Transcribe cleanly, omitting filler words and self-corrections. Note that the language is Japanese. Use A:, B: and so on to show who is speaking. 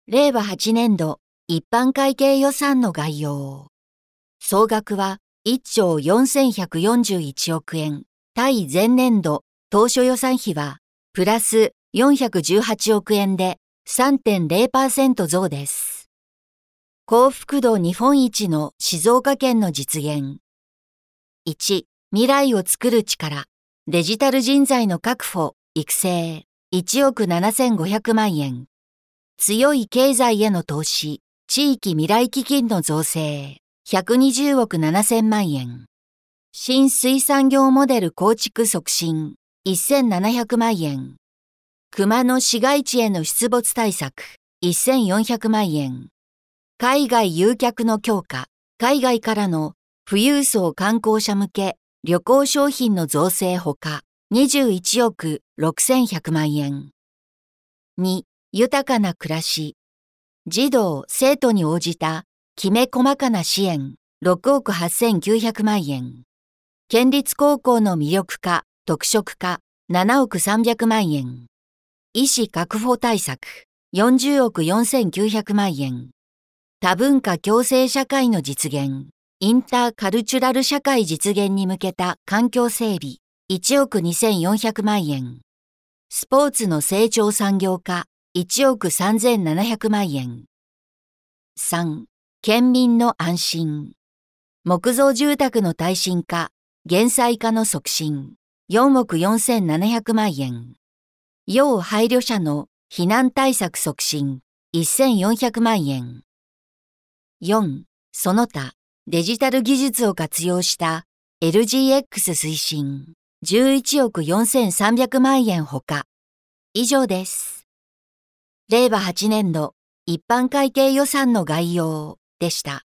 A: 令和8年度一般会計予算の概要。総額は1兆4141億円。対前年度当初予算費はプラス418億円で 3.0% 増です。幸福度日本一の静岡県の実現。1、未来をつくる力。デジタル人材の確保、育成。1億7500万円。強い経済への投資、地域未来基金の造成。120億7000万円。新水産業モデル構築促進。1700万円。熊の市街地への出没対策。1400万円。海外誘客の強化。海外からの富裕層観光者向け旅行商品の造成ほか。21億6100万円。2、豊かな暮らし。児童・生徒に応じたきめ細かな支援。6億8900万円。県立高校の魅力化、特色化。7億300万円。医師確保対策。40億4900万円。多文化共生社会の実現。インターカルチュラル社会実現に向けた環境整備。1億2400万円。スポーツの成長産業化。1億3700万円。3、県民の安心。木造住宅の耐震化、減災化の促進。4億4700万円。要配慮者の避難対策促進。1400万円。4、その他、デジタル技術を活用した LGX 推進。11億4300万円ほか。以上です。令和8年度一般会計予算の概要でした。